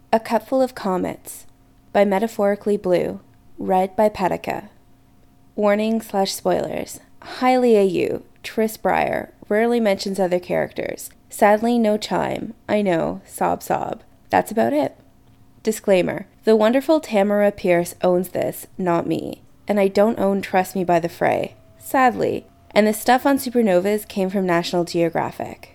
A Cupful of Comets by Metaphorically Blue, read by Petica. Warning/spoilers. Highly AU, Tris Breyer, rarely mentions other characters. Sadly, no chime. I know, sob sob. That's about it. Disclaimer. The wonderful Tamara Pierce owns this, not me. And I don't own Trust Me by the Fray. Sadly. And the stuff on supernovas came from National Geographic.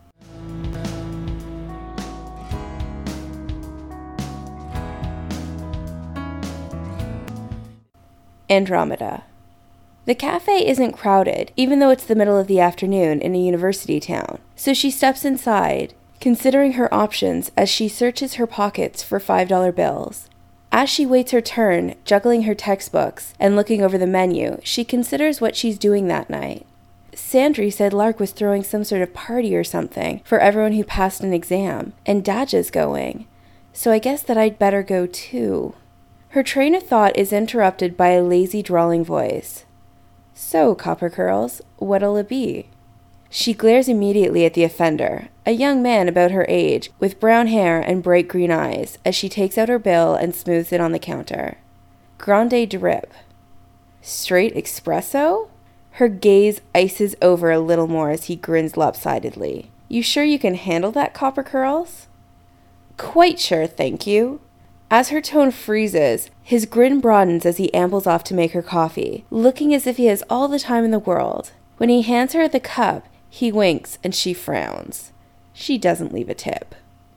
Andromeda. The cafe isn't crowded, even though it's the middle of the afternoon in a university town, so she steps inside, considering her options as she searches her pockets for $5 bills. As she waits her turn, juggling her textbooks and looking over the menu, she considers what she's doing that night. Sandry said Lark was throwing some sort of party or something for everyone who passed an exam, and Daja's going, so I guess that I'd better go too. Her train of thought is interrupted by a lazy, drawling voice. So, Copper Curls, what'll it be? She glares immediately at the offender, a young man about her age, with brown hair and bright green eyes, as she takes out her bill and smooths it on the counter. Grande drip. Straight espresso? Her gaze ices over a little more as he grins lopsidedly. You sure you can handle that, Copper Curls? Quite sure, thank you. As her tone freezes, his grin broadens as he ambles off to make her coffee, looking as if he has all the time in the world. When he hands her the cup, he winks and she frowns. She doesn't leave a tip.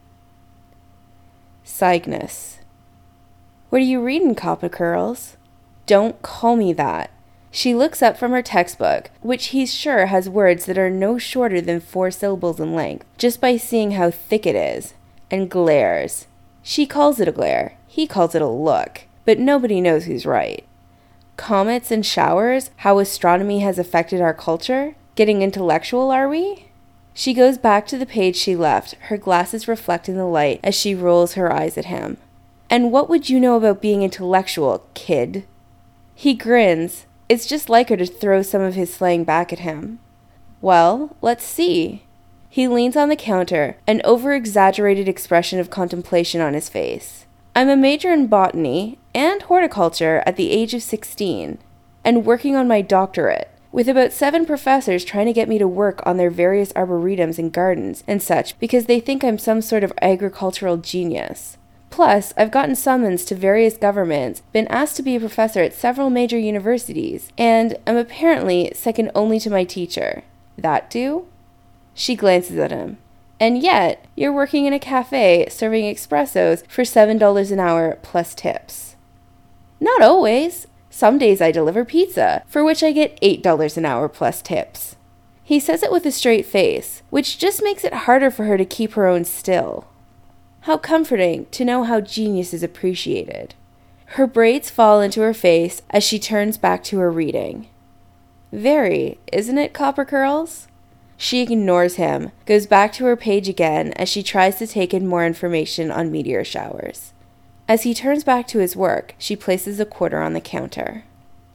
Cygnus. What are you reading, Copper Curls? Don't call me that. She looks up from her textbook, which he's sure has words that are no shorter than 4 syllables in length, just by seeing how thick it is, and glares. She calls it a glare, he calls it a look, but nobody knows who's right. Comets and showers, how astronomy has affected our culture? Getting intellectual, are we? She goes back to the page she left, her glasses reflecting the light as she rolls her eyes at him. And what would you know about being intellectual, kid? He grins. It's just like her to throw some of his slang back at him. Well, let's see. He leans on the counter, an over-exaggerated expression of contemplation on his face. I'm a major in botany and horticulture at the age of 16, and working on my doctorate, with about 7 professors trying to get me to work on their various arboretums and gardens and such because they think I'm some sort of agricultural genius. Plus, I've gotten summons to various governments, been asked to be a professor at several major universities, and am apparently second only to my teacher. That do? She glances at him. And yet, you're working in a cafe serving espressos for $7 an hour plus tips. Not always. Some days I deliver pizza, for which I get $8 an hour plus tips. He says it with a straight face, which just makes it harder for her to keep her own still. How comforting to know how genius is appreciated. Her braids fall into her face as she turns back to her reading. Very, isn't it, Copper Curls? She ignores him, goes back to her page again as she tries to take in more information on meteor showers. As he turns back to his work, she places a quarter on the counter.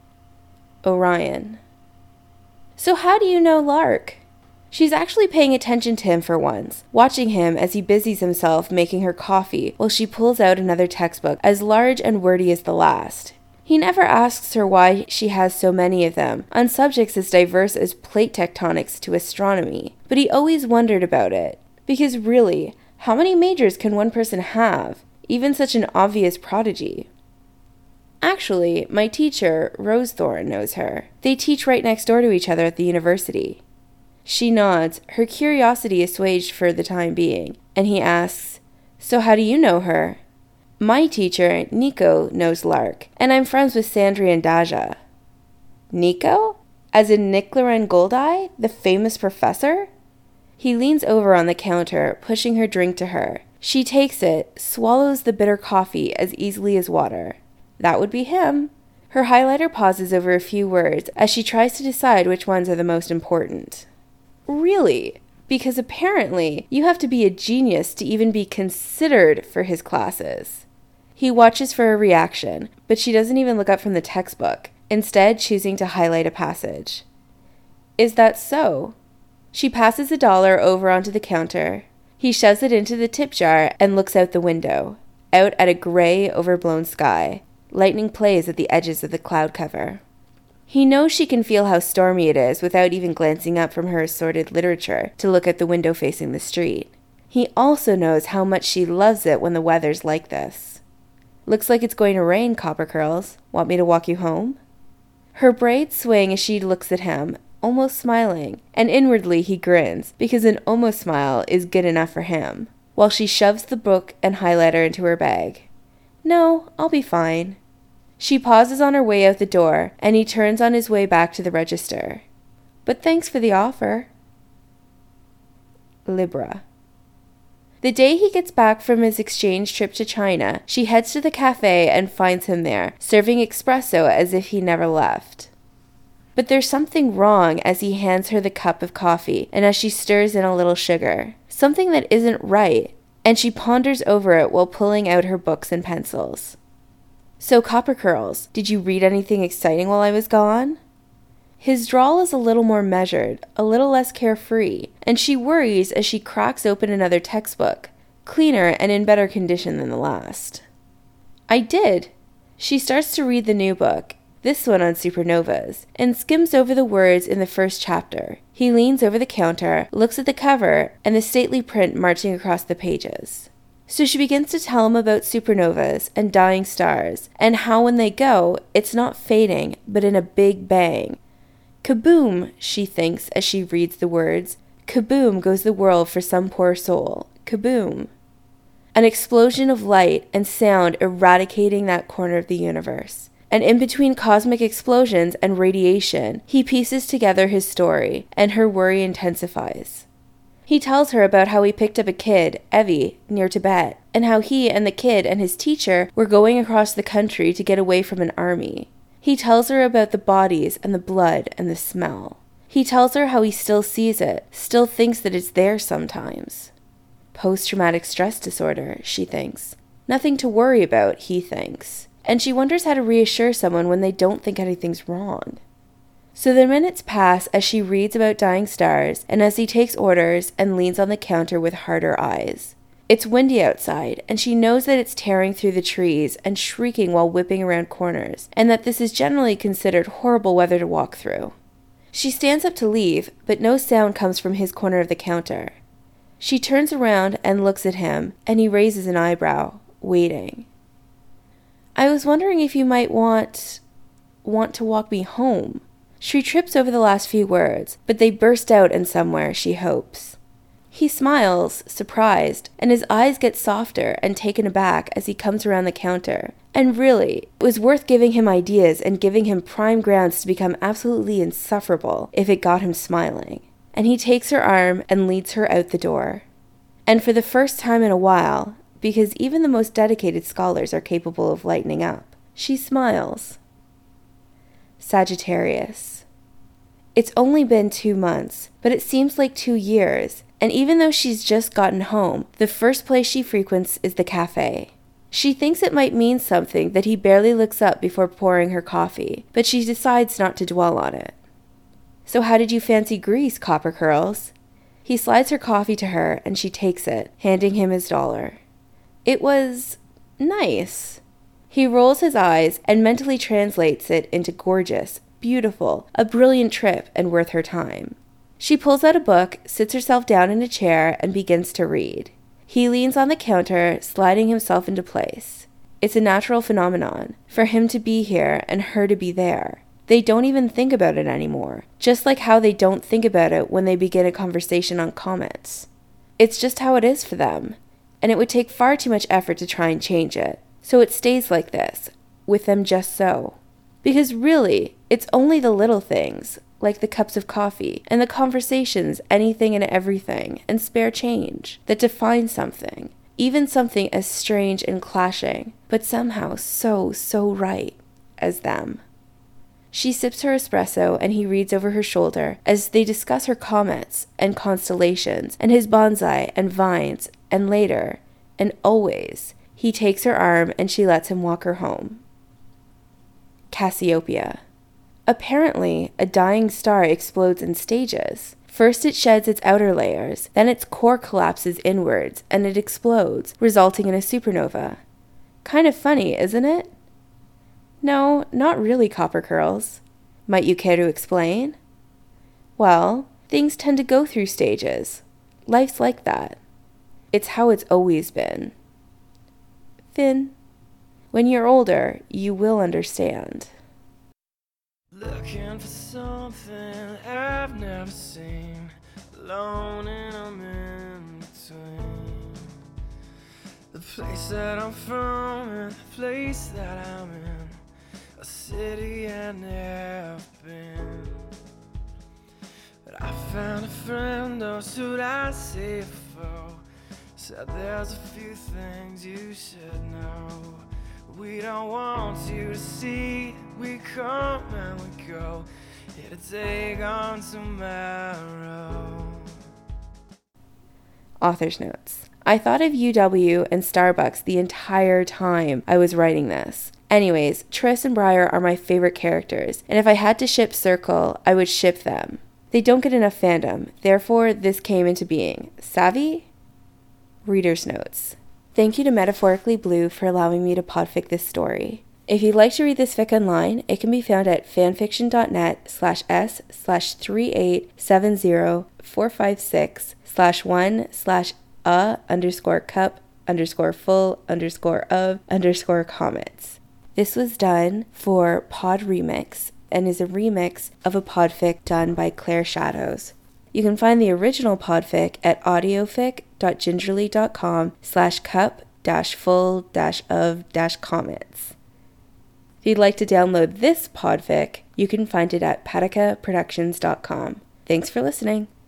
Orion. So how do you know Lark? She's actually paying attention to him for once, watching him as he busies himself making her coffee while she pulls out another textbook as large and wordy as the last. He never asks her why she has so many of them, on subjects as diverse as plate tectonics to astronomy, but he always wondered about it. Because really, how many majors can one person have, even such an obvious prodigy? Actually, my teacher, Rosethorn, knows her. They teach right next door to each other at the university. She nods, her curiosity assuaged for the time being, and he asks, So how do you know her? My teacher, Nico, knows Lark, and I'm friends with Sandry and Daja. Nico? As in Niclaran Goldeye, the famous professor? He leans over on the counter, pushing her drink to her. She takes it, swallows the bitter coffee as easily as water. That would be him. Her highlighter pauses over a few words as she tries to decide which ones are the most important. Really? Because apparently you have to be a genius to even be considered for his classes. He watches for a reaction, but she doesn't even look up from the textbook, instead choosing to highlight a passage. Is that so? She passes $1 over onto the counter. He shoves it into the tip jar and looks out the window. out at a gray, overblown sky. Lightning plays at the edges of the cloud cover. He knows she can feel how stormy it is without even glancing up from her assorted literature to look at the window facing the street. He also knows how much she loves it when the weather's like this. Looks like it's going to rain, Copper Curls. Want me to walk you home? Her braids swing as she looks at him, almost smiling, and inwardly he grins, because an almost smile is good enough for him, while she shoves the book and highlighter into her bag. No, I'll be fine. She pauses on her way out the door, and he turns on his way back to the register. But thanks for the offer. Libra. The day he gets back from his exchange trip to China, she heads to the cafe and finds him there, serving espresso as if he never left. But there's something wrong as he hands her the cup of coffee and as she stirs in a little sugar. Something that isn't right, and she ponders over it while pulling out her books and pencils. So, Copper Curls, did you read anything exciting while I was gone? His drawl is a little more measured, a little less carefree, and she worries as she cracks open another textbook, cleaner and in better condition than the last. I did. She starts to read the new book, this one on supernovas, and skims over the words in the first chapter. He leans over the counter, looks at the cover, and the stately print marching across the pages. So she begins to tell him about supernovas and dying stars, and how when they go, it's not fading, but in a big bang. Kaboom, she thinks as she reads the words. Kaboom goes the world for some poor soul. Kaboom. An explosion of light and sound eradicating that corner of the universe. And in between cosmic explosions and radiation, he pieces together his story, and her worry intensifies. He tells her about how he picked up a kid, Evie, near Tibet, and how he and the kid and his teacher were going across the country to get away from an army. He tells her about the bodies and the blood and the smell. He tells her how he still sees it, still thinks that it's there sometimes. Post-traumatic stress disorder, she thinks. Nothing to worry about, he thinks. And she wonders how to reassure someone when they don't think anything's wrong. So the minutes pass as she reads about dying stars and as he takes orders and leans on the counter with harder eyes. It's windy outside, and she knows that it's tearing through the trees and shrieking while whipping around corners, and that this is generally considered horrible weather to walk through. She stands up to leave, but no sound comes from his corner of the counter. She turns around and looks at him, and he raises an eyebrow, waiting. I was wondering if you might want to walk me home. She trips over the last few words, but they burst out in somewhere, she hopes. He smiles, surprised, and his eyes get softer and taken aback as he comes around the counter. And really, it was worth giving him ideas and giving him prime grounds to become absolutely insufferable if it got him smiling. And he takes her arm and leads her out the door. And for the first time in a while, because even the most dedicated scholars are capable of lightening up, she smiles. Sagittarius. It's only been 2 months, but it seems like 2 years, and even though she's just gotten home, the first place she frequents is the cafe. She thinks it might mean something that he barely looks up before pouring her coffee, but she decides not to dwell on it. So how did you fancy Greece, Copper Curls? He slides her coffee to her, and she takes it, handing him his $1. It was nice. He rolls his eyes and mentally translates it into gorgeous, beautiful, a brilliant trip and worth her time. She pulls out a book, sits herself down in a chair, and begins to read. He leans on the counter, sliding himself into place. It's a natural phenomenon, for him to be here and her to be there. They don't even think about it anymore, just like how they don't think about it when they begin a conversation on comets. It's just how it is for them, and it would take far too much effort to try and change it. So it stays like this, with them just so. Because really, it's only the little things, like the cups of coffee, and the conversations, anything and everything, and spare change, that define something, even something as strange and clashing, but somehow so right, as them. She sips her espresso, and he reads over her shoulder as they discuss her comets and constellations, and his bonsai and vines, and later, and always, he takes her arm and she lets him walk her home. Cassiopeia. Apparently, a dying star explodes in stages. First it sheds its outer layers, then its core collapses inwards, and it explodes, resulting in a supernova. Kind of funny, isn't it? No, not really, Copper Curls. Might you care to explain? Well, things tend to go through stages. Life's like that. It's how it's always been. Finn, when you're older, you will understand. Looking for something I've never seen, alone and I'm in between the place that I'm from and the place that I'm in, a city I've never been. But I found a friend, or should I say a foe, said there's a few things you should know. We don't want you to see, we come and we go, here to take on tomorrow. Author's notes. I thought of UW and Starbucks the entire time I was writing this. Anyways, Triss and Briar are my favorite characters, and if I had to ship Circle, I would ship them. They don't get enough fandom, therefore this came into being. Savvy? Reader's notes. Thank you to Metaphorically Blue for allowing me to podfic this story. If you'd like to read this fic online, it can be found at fanfiction.net/s/3870456/1/a_cup_full_of_comments. This was done for Pod Remix and is a remix of a podfic done by Claire Shadows. You can find the original podfic at audiofic.gingerly.com/cup-full-of-comments. If you'd like to download this podfic, you can find it at patikaproductions.com. Thanks for listening.